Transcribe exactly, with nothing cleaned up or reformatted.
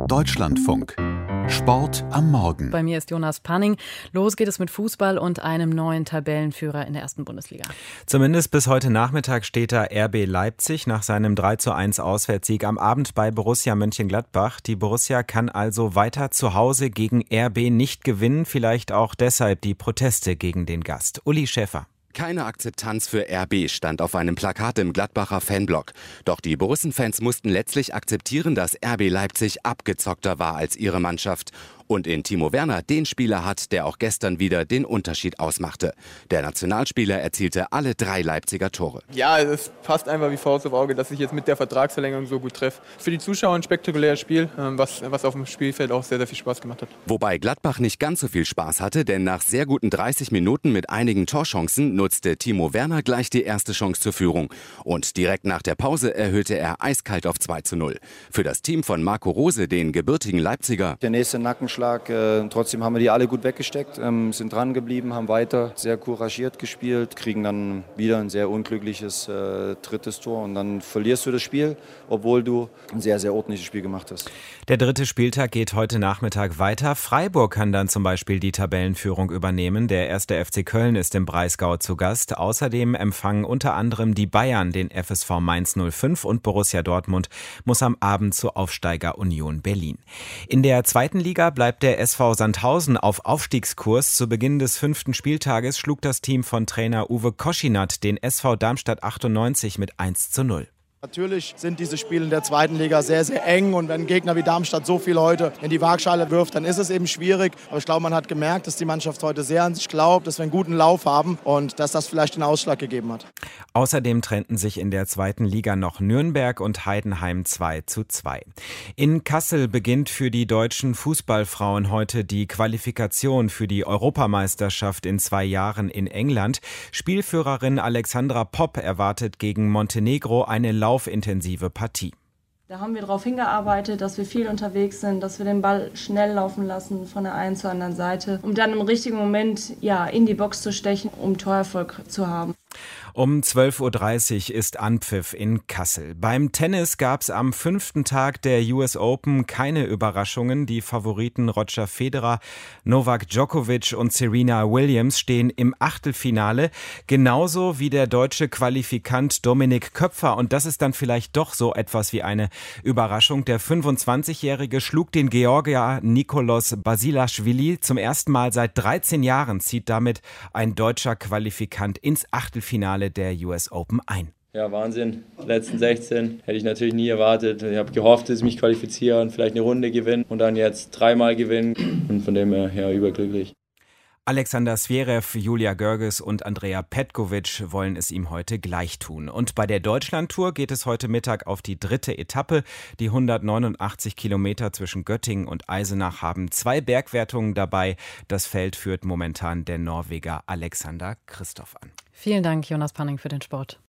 Deutschlandfunk. Sport am Morgen. Bei mir ist Jonas Panning. Los geht es mit Fußball und einem neuen Tabellenführer in der ersten Bundesliga. Zumindest bis heute Nachmittag steht da R B Leipzig nach seinem drei zu eins Auswärtssieg am Abend bei Borussia Mönchengladbach. Die Borussia kann also weiter zu Hause gegen R B nicht gewinnen. Vielleicht auch deshalb die Proteste gegen den Gast. Uli Schäfer. Keine Akzeptanz für R B stand auf einem Plakat im Gladbacher Fanblock. Doch die Borussen-Fans mussten letztlich akzeptieren, dass R B Leipzig abgezockter war als ihre Mannschaft. Und in Timo Werner den Spieler hat, der auch gestern wieder den Unterschied ausmachte. Der Nationalspieler erzielte alle drei Leipziger Tore. Ja, es passt einfach wie Faust auf Auge, dass ich jetzt mit der Vertragsverlängerung so gut treffe. Für die Zuschauer ein spektakuläres Spiel, was, was auf dem Spielfeld auch sehr, sehr viel Spaß gemacht hat. Wobei Gladbach nicht ganz so viel Spaß hatte, denn nach sehr guten dreißig Minuten mit einigen Torchancen nutzte Timo Werner gleich die erste Chance zur Führung. Und direkt nach der Pause erhöhte er eiskalt auf zwei zu null. Für das Team von Marco Rose, den gebürtigen Leipziger, der nächste Nackenschlag. Äh, trotzdem haben wir die alle gut weggesteckt, ähm, sind dran geblieben, haben weiter sehr couragiert gespielt, kriegen dann wieder ein sehr unglückliches äh, drittes Tor und dann verlierst du das Spiel, obwohl du ein sehr, sehr ordentliches Spiel gemacht hast. Der dritte Spieltag geht heute Nachmittag weiter. Freiburg kann dann zum Beispiel die Tabellenführung übernehmen. Der erste F C Köln ist im Breisgau zu Gast. Außerdem empfangen unter anderem die Bayern den F S V Mainz null fünf und Borussia Dortmund muss am Abend zu Aufsteiger Union Berlin. In der zweiten Liga bleibt der S V Sandhausen auf Aufstiegskurs. Zu Beginn des fünften Spieltages schlug das Team von Trainer Uwe Koschinat den S V Darmstadt achtundneunzig mit eins zu null. Natürlich sind diese Spiele in der zweiten Liga sehr, sehr eng und wenn ein Gegner wie Darmstadt so viele Leute in die Waagschale wirft, dann ist es eben schwierig. Aber ich glaube, man hat gemerkt, dass die Mannschaft heute sehr an sich glaubt, dass wir einen guten Lauf haben und dass das vielleicht den Ausschlag gegeben hat. Außerdem trennten sich in der zweiten Liga noch Nürnberg und Heidenheim zwei zu zwei. In Kassel beginnt für die deutschen Fußballfrauen heute die Qualifikation für die Europameisterschaft in zwei Jahren in England. Spielführerin Alexandra Popp erwartet gegen Montenegro eine laufintensive Partie. Da haben wir darauf hingearbeitet, dass wir viel unterwegs sind, dass wir den Ball schnell laufen lassen von der einen zur anderen Seite, um dann im richtigen Moment ja, in die Box zu stechen, um Torerfolg zu haben. Um zwölf Uhr dreißig ist Anpfiff in Kassel. Beim Tennis gab es am fünften Tag der U S Open keine Überraschungen. Die Favoriten Roger Federer, Novak Djokovic und Serena Williams stehen im Achtelfinale. Genauso wie der deutsche Qualifikant Dominik Köpfer. Und das ist dann vielleicht doch so etwas wie eine Überraschung. Der fünfundzwanzigjährige schlug den Georgier Nikoloz Basilashvili. Zum ersten Mal seit dreizehn Jahren zieht damit ein deutscher Qualifikant ins Achtelfinale der U S Open ein. Ja, Wahnsinn. Die letzten sechzehn hätte ich natürlich nie erwartet. Ich habe gehofft, dass ich mich qualifiziere und vielleicht eine Runde gewinne und dann jetzt dreimal gewinnen und von dem her ja, überglücklich. Alexander Zverev, Julia Görges und Andrea Petkovic wollen es ihm heute gleich tun. Und bei der Deutschlandtour geht es heute Mittag auf die dritte Etappe. Die hundertneunundachtzig Kilometer zwischen Göttingen und Eisenach haben zwei Bergwertungen dabei. Das Feld führt momentan der Norweger Alexander Kristoff an. Vielen Dank, Jonas Panning, für den Sport.